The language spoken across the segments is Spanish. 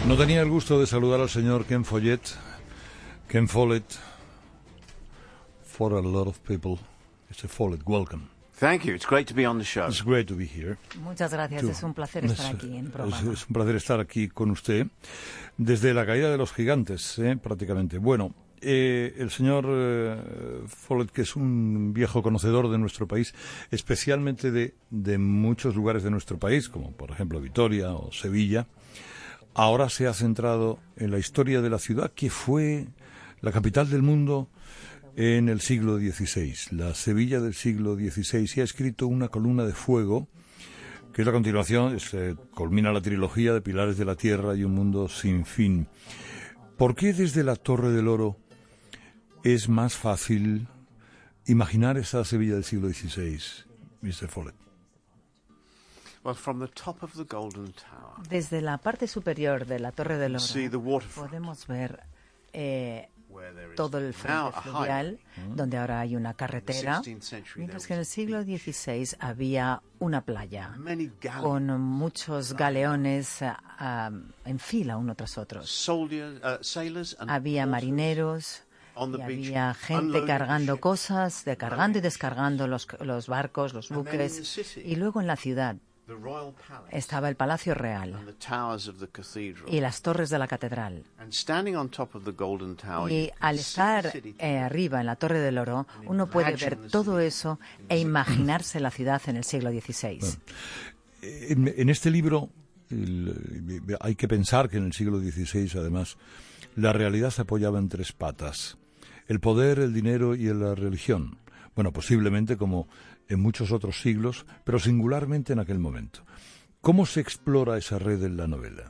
No tenía el gusto de saludar al señor Ken Follett. Ken Follett, for a lot of people, Mr. Follett, welcome. Thank you. It's great to be on the show. It's great to be here. Muchas gracias. Es un placer estar aquí en el programa. Es un placer estar aquí con usted desde la caída de los gigantes, prácticamente. Bueno, el señor Follett, que es un viejo conocedor de nuestro país, especialmente de muchos lugares de nuestro país, como por ejemplo Vitoria o Sevilla, ahora se ha centrado en la historia de la ciudad que fue la capital del mundo en el siglo XVI, la Sevilla del siglo XVI, y ha escrito una columna de fuego, que es la continuación, culmina la trilogía de Pilares de la Tierra y un mundo sin fin. ¿Por qué desde la Torre del Oro es más fácil imaginar esa Sevilla del siglo XVI, Mr. Follett? Well, from the top of the Golden Tower, Desde la parte superior de la Torre del see the Oro waterfront, podemos ver where there is todo el now frente a fluvial, donde ahora hay una In the carretera, 16th century, mientras there que en el was siglo XVI había una playa many galleys, con muchos galeones en fila uno tras otro. sailors and Había porters marineros on the y beach, había gente unloading cargando ships. cosas, cargando y descargando los barcos, los And then in the buques. city, Y luego en la ciudad the Royal Palace estaba el Palacio and Real the towers of the cathedral. y las torres de la catedral. And standing on top of the Golden Tower, Y you can al see estar the city arriba en la Torre del Oro, uno puede ver todo eso e imaginarse la ciudad en el siglo XVI. En este libro hay que pensar que en el siglo XVI, además, la realidad se apoyaba en tres patas: el poder, el dinero y la religión. Bueno, posiblemente como en muchos otros siglos, pero singularmente en aquel momento. ¿Cómo se explora esa red en la novela?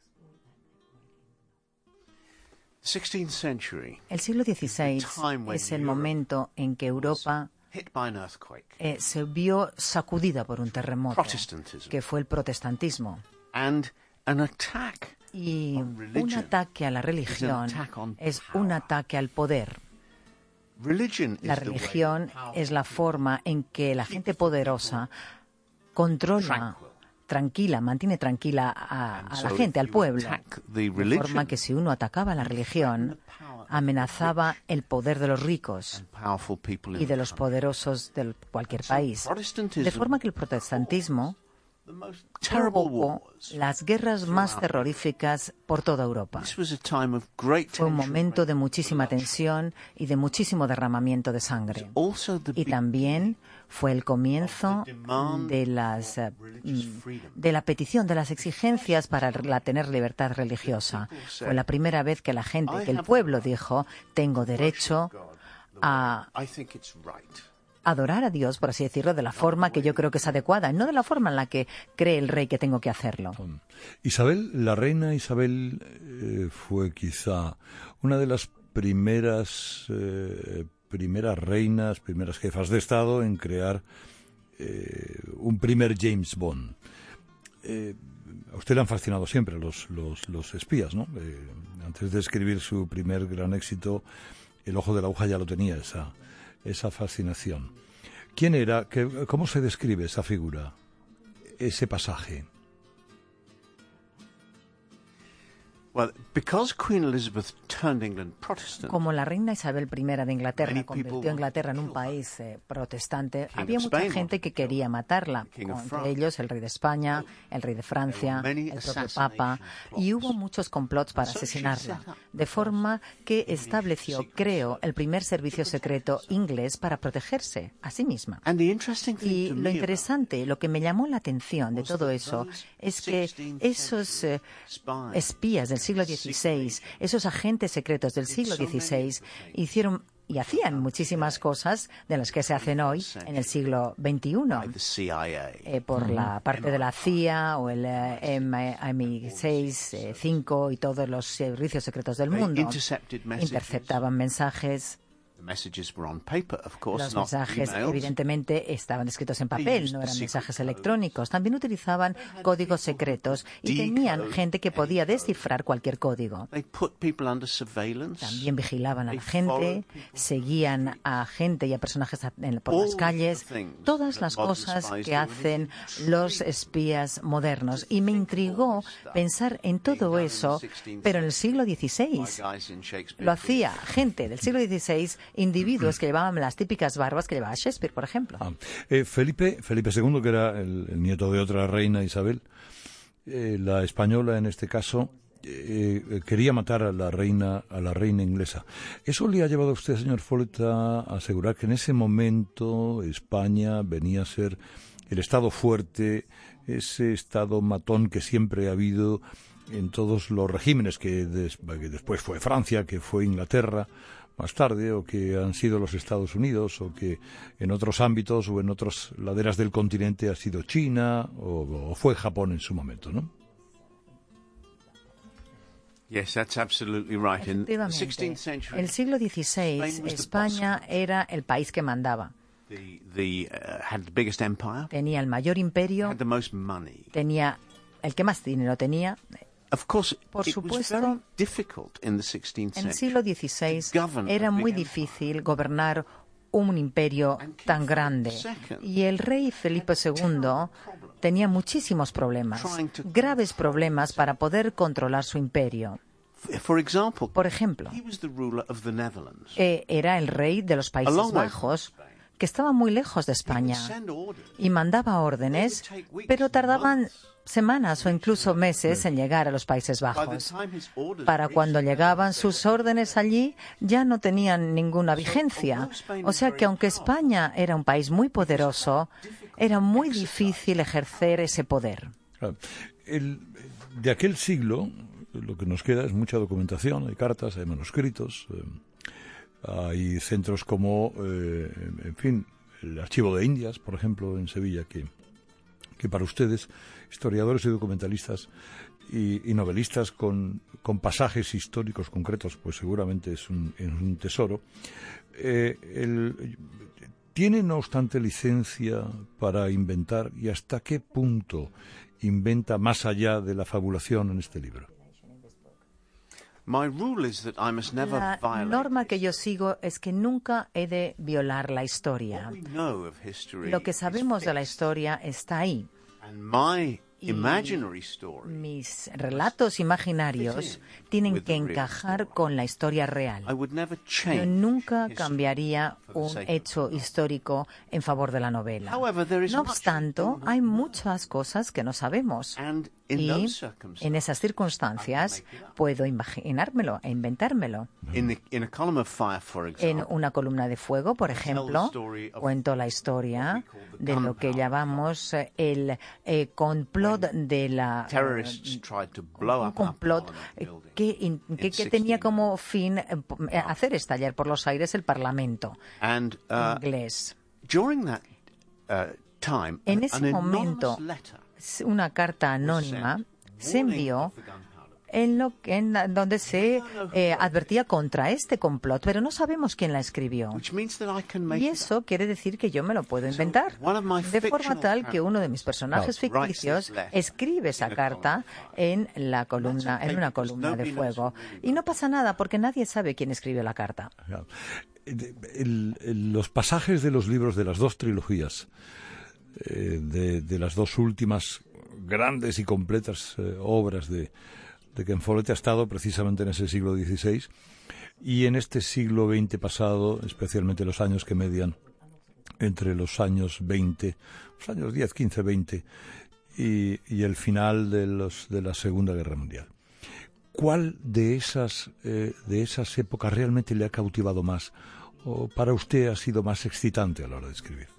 16th century, El siglo XVI es el momento en que Europa hit by an earthquake, se vio sacudida por un terremoto, Protestantism, que fue el protestantismo. and an attack. Y on un religion ataque a la religión attack on es power. un ataque al poder. Religion La is the way religión power es la forma en que la gente poderosa controla, mantiene tranquila a la so gente, if al you pueblo. attack the De religion, forma que si uno atacaba la religión, amenazaba el poder de los ricos and powerful people in y de the los country. poderosos de cualquier país. Protestantism, De forma que el protestantismo the most terrible provocó wars. las guerras más terroríficas por toda Europa. This was a time of great Fue un tension, momento de great muchísima bloodshed. tensión y de muchísimo derramamiento de sangre. Also the Y también fue el comienzo de la petición, de las exigencias para tener libertad religiosa. Fue la primera vez que el pueblo dijo: tengo derecho a I think it's right. adorar a Dios, por así decirlo, de la forma que yo creo que es adecuada, no de la forma en la que cree el rey que tengo que hacerlo. La reina Isabel fue quizá una de las primeras reinas, primeras jefas de Estado en crear un primer James Bond. A usted le han fascinado siempre los espías, ¿no? Antes de escribir su primer gran éxito, El ojo de la aguja ya lo tenía, esa fascinación. ¿Quién era? ¿Cómo se describe esa figura, ese pasaje? Well, because Queen Elizabeth turned England Protestant, Como la reina Isabel I de Inglaterra Many convirtió people a Inglaterra en un killed país protestante, King había of mucha Spain gente wanted que to kill quería matarla, the King of entre France. ellos el rey de España, el rey de Francia, There were many el propio Papa, assassination y plots. hubo muchos complots para So she asesinarla, set up de forma que estableció, secret creo, el primer servicio secreto inglés para protegerse a sí misma. And the interesting thing Y to lo me interesante, lo que me llamó la atención de was todo that eso, those es que 16th esos spies, espías del siglo XVI, esos agentes secretos del siglo XVI, hicieron y hacían muchísimas cosas de las que se hacen hoy en el siglo XXI. by the CIA, Por la parte de la CIA o el MI6, 5 y todos los servicios secretos del they mundo. intercepted messages, Interceptaban mensajes Los mensajes, evidentemente, estaban escritos en papel, no eran mensajes electrónicos. También utilizaban códigos secretos y tenían gente que podía descifrar cualquier código. También vigilaban a la gente, seguían a gente y a personajes por las calles, todas las cosas que hacen los espías modernos. Y me intrigó pensar en todo eso, pero en el siglo XVI. Lo hacía gente del siglo XVI, individuos que llevaban las típicas barbas que llevaba Shakespeare, por ejemplo. Felipe II, que era el nieto de otra reina, Isabel, la española en este caso, quería matar a la reina inglesa. ¿Eso le ha llevado a usted, señor Follett, a asegurar que en ese momento España venía a ser el Estado fuerte, ese Estado matón que siempre ha habido en todos los regímenes, que después fue Francia, que fue Inglaterra más tarde, o que han sido los Estados Unidos, o que en otros ámbitos o en otras laderas del continente ha sido China o fue Japón en su momento, ¿no? Yes, that's absolutely right. In the 16th Efectivamente, century, el siglo XVI, España era el país que mandaba. had the biggest empire, Tenía el mayor imperio, had the most money. tenía el que más dinero tenía. Of course, Por it was supuesto, very difficult in the 16th En el century. siglo XVI era muy difícil gobernar un imperio tan grande y el rey Felipe II tenía muchísimos problemas, graves problemas para poder controlar su imperio. For example, Por ejemplo, he was the ruler of the Netherlands. era el rey de los Países Bajos, que estaba muy lejos de España, Send orders. y mandaba órdenes, pero tardaban semanas o incluso meses en llegar a los Países By the Bajos. time his orders Para reached cuando the llegaban Netherlands, sus órdenes allí, ya no tenían ninguna vigencia. O sea que aunque España era un país muy poderoso, era muy difícil ejercer ese poder. Claro. De aquel siglo, lo que nos queda es mucha documentación, hay cartas, hay manuscritos, hay centros como, en fin, el Archivo de Indias, por ejemplo, en Sevilla, que para ustedes, historiadores y documentalistas y novelistas con pasajes históricos concretos, pues seguramente es un tesoro. ¿Tiene, no obstante, licencia para inventar, y hasta qué punto inventa más allá de la fabulación en este libro? My rule is that I must never La violate norma que yo sigo es que nunca he de violar la historia. what we know of history. Lo que is sabemos de la fixed. historia está ahí. And my imaginary story, Mis relatos imaginarios tienen que encajar con la historia real. I would never Yo change. nunca history cambiaría for the un sake of hecho histórico en favor de la novela. However, there is No much obstante, we don't hay know. muchas cosas que no sabemos. And in Y those circumstances, en esas circunstancias puedo imaginármelo e inventármelo. in a column of fire, for En example, una columna de fuego, por ejemplo, cuento la historia de lo que llamamos el complot de la terrorists tried to blow un up our complot parliament building que in tenía 16. como fin hacer estallar por los aires el Parlamento And inglés. during that time, En an ese anonymous momento, letter una carta anónima se warning envió of the gunpowder. donde se advertía contra este complot, pero no sabemos quién la escribió. Which means that I can make Y it up. eso quiere decir que yo me lo puedo inventar. one of my De forma fictional tal que uno de mis personajes Claro. ficticios writes this letter escribe esa in a carta en la columna, en una columna de fuego. Y no pasa nada porque nadie sabe quién escribió la carta. Claro. Los pasajes de los libros de las dos trilogías, de las dos últimas grandes y completas obras de Ken Follett, ha estado precisamente en ese siglo XVI y en este siglo XX pasado, especialmente los años que median entre los años 20, los años 10, 15, 20 y el final de la Segunda Guerra Mundial. ¿Cuál de esas épocas realmente le ha cautivado más o para usted ha sido más excitante a la hora de escribir?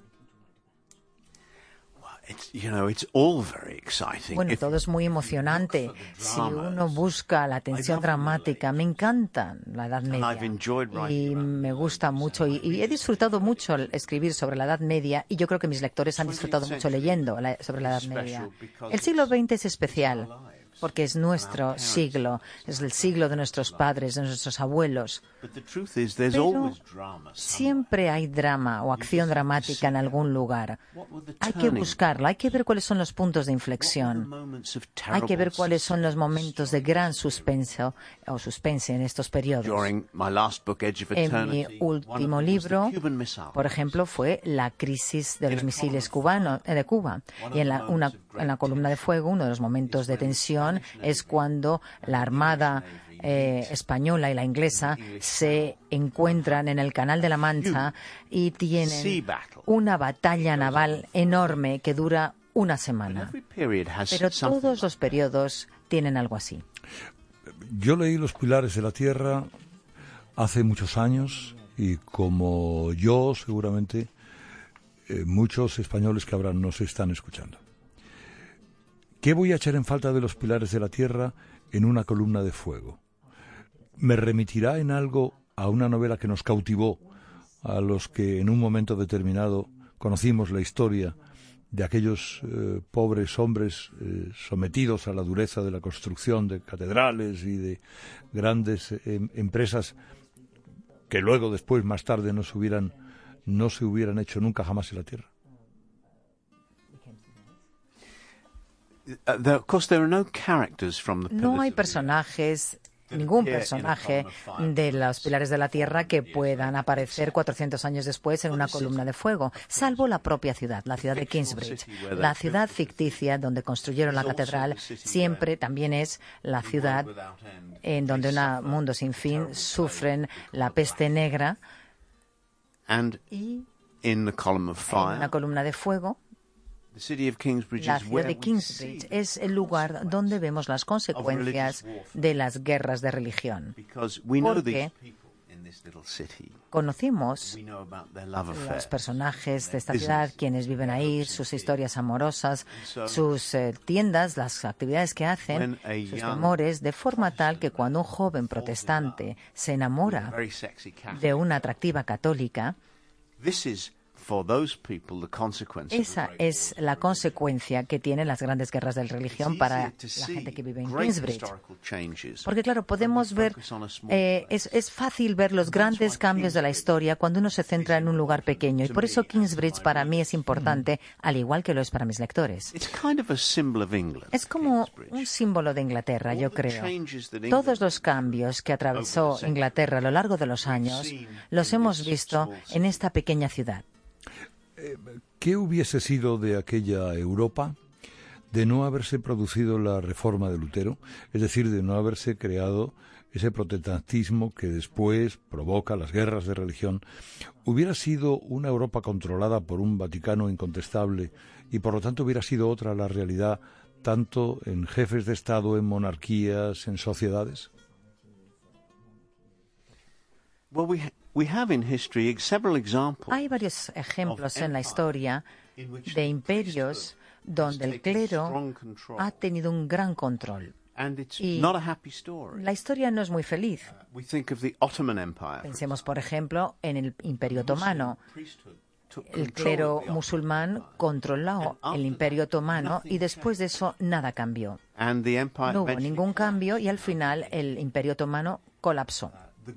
It's all very exciting. Bueno, If todo es muy emocionante. Si uno busca la tensión dramática, me encanta la Edad Media y me gusta mucho y he disfrutado mucho al escribir sobre la Edad Media y yo creo que mis lectores han disfrutado mucho leyendo sobre la Edad Media. El siglo XX es especial porque es nuestro siglo, es el siglo de nuestros padres, de nuestros abuelos. Pero siempre hay drama o acción dramática en algún lugar. Hay que buscarla, hay que ver cuáles son los puntos de inflexión. Hay que ver cuáles son los momentos de gran suspenso o suspense en estos periodos. En mi último libro, por ejemplo, fue la crisis de los misiles de Cuba. Y en la columna de fuego, uno de los momentos de tensión es cuando la Armada española y la inglesa se encuentran en el Canal de la Mancha y tienen una batalla naval enorme que dura una semana. Pero todos los periodos tienen algo así. Yo leí Los Pilares de la Tierra hace muchos años y como yo, seguramente, muchos españoles que ahora nos están escuchando. ¿Qué voy a echar en falta de Los Pilares de la Tierra en una columna de fuego? ¿Me remitirá en algo a una novela que nos cautivó, a los que en un momento determinado conocimos la historia de aquellos pobres hombres sometidos a la dureza de la construcción de catedrales y de grandes empresas que luego, después, más tarde, no se hubieran hecho nunca jamás en la Tierra? No hay personajes, ningún personaje de Los Pilares de la Tierra que puedan aparecer 400 años después en una columna de fuego, salvo la propia ciudad, la ciudad de Kingsbridge. La ciudad ficticia donde construyeron la catedral siempre también es la ciudad en donde un mundo sin fin sufren la peste negra. Y en una columna de fuego, la ciudad de Kingsbridge es el lugar donde vemos las consecuencias de las guerras de religión. Porque conocimos los personajes de esta ciudad, quienes viven ahí, sus historias amorosas, sus tiendas, las actividades que hacen, sus temores, de forma tal que cuando un joven protestante se enamora de una atractiva católica, esa es la consecuencia que tienen las grandes guerras de religión para la gente que vive en Kingsbridge. Porque claro, podemos ver, es fácil ver los grandes cambios de la historia cuando uno se centra en un lugar pequeño. Y por eso Kingsbridge para mí es importante, al igual que lo es para mis lectores. Es como un símbolo de Inglaterra, yo creo. Todos los cambios que atravesó Inglaterra a lo largo de los años los hemos visto en esta pequeña ciudad. ¿Qué hubiese sido de aquella Europa de no haberse producido la reforma de Lutero? Es decir, de no haberse creado ese protestantismo que después provoca las guerras de religión. ¿Hubiera sido una Europa controlada por un Vaticano incontestable y por lo tanto hubiera sido otra la realidad tanto en jefes de Estado, en monarquías, en sociedades? Hay varios ejemplos en la historia de imperios donde el clero ha tenido un gran control. Y la historia no es muy feliz. Pensemos, por ejemplo, en el Imperio Otomano. El clero musulmán controló el Imperio Otomano y después de eso nada cambió. No hubo ningún cambio y al final el Imperio Otomano colapsó.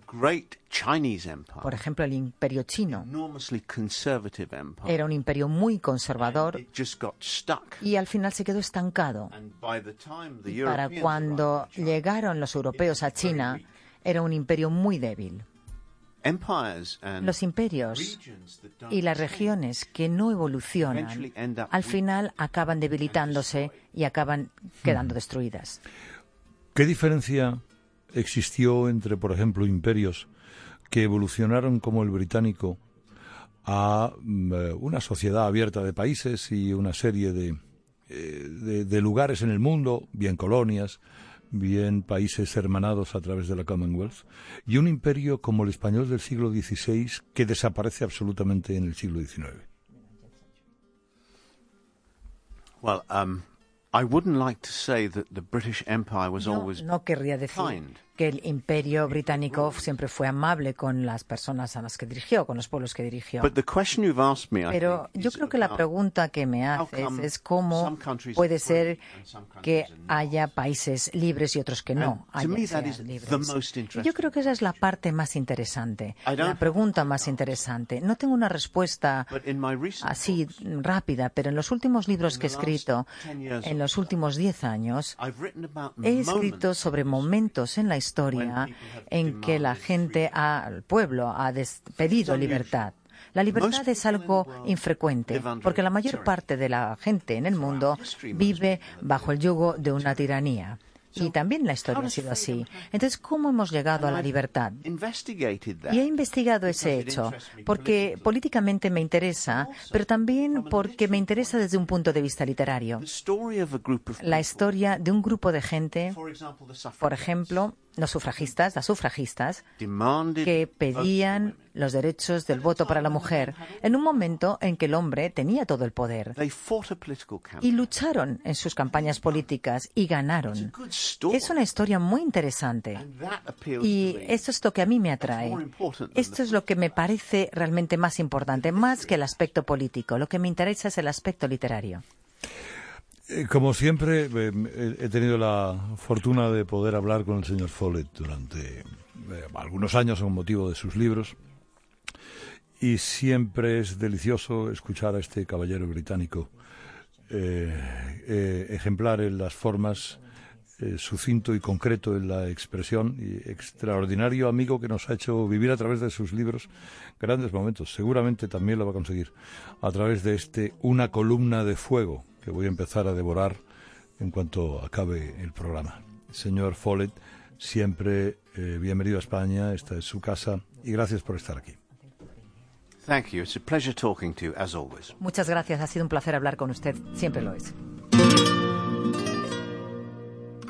Por ejemplo, el Imperio Chino era un imperio muy conservador y al final se quedó estancado. Y para cuando llegaron los europeos a China, era un imperio muy débil. Los imperios y las regiones que no evolucionan, al final acaban debilitándose y acaban quedando destruidas. ¿Qué diferencia existió entre, por ejemplo, imperios que evolucionaron como el británico a una sociedad abierta de países y una serie de lugares en el mundo, bien colonias, bien países hermanados a través de la Commonwealth, y un imperio como el español del siglo XVI que desaparece absolutamente en el siglo XIX? No querría decir que el Imperio británico siempre fue amable con las personas a las que dirigió, con los pueblos que dirigió. Pero yo creo que la pregunta que me haces es cómo puede ser que haya países libres y otros que no sean libres. Yo creo que esa es la parte más interesante, la pregunta más interesante. No tengo una respuesta así rápida, pero en los últimos libros que he escrito, en los últimos 10 años, he escrito sobre momentos en la historia en que la gente, el pueblo, ha pedido libertad. La libertad es algo infrecuente, porque la mayor parte de la gente en el mundo vive bajo el yugo de una tiranía. Y también la historia ha sido así. Entonces, ¿cómo hemos llegado a la libertad? Y he investigado ese hecho, porque políticamente me interesa, pero también porque me interesa desde un punto de vista literario. La historia de un grupo de gente, por ejemplo, las sufragistas, que pedían los derechos del voto para la mujer en un momento en que el hombre tenía todo el poder. Y lucharon en sus campañas políticas y ganaron. Es una historia muy interesante. Y esto es lo que a mí me atrae. Esto es lo que me parece realmente más importante, más que el aspecto político. Lo que me interesa es el aspecto literario. Como siempre, he tenido la fortuna de poder hablar con el señor Follett durante algunos años con motivo de sus libros, y siempre es delicioso escuchar a este caballero británico, ejemplar en las formas, sucinto y concreto en la expresión, y extraordinario amigo que nos ha hecho vivir a través de sus libros grandes momentos. Seguramente también lo va a conseguir a través de Una columna de fuego, que voy a empezar a devorar en cuanto acabe el programa. Señor Follett, siempre bienvenido a España, esta es su casa, y gracias por estar aquí. Thank you. It's a pleasure talking to you, as always. Muchas gracias, ha sido un placer hablar con usted, siempre lo es.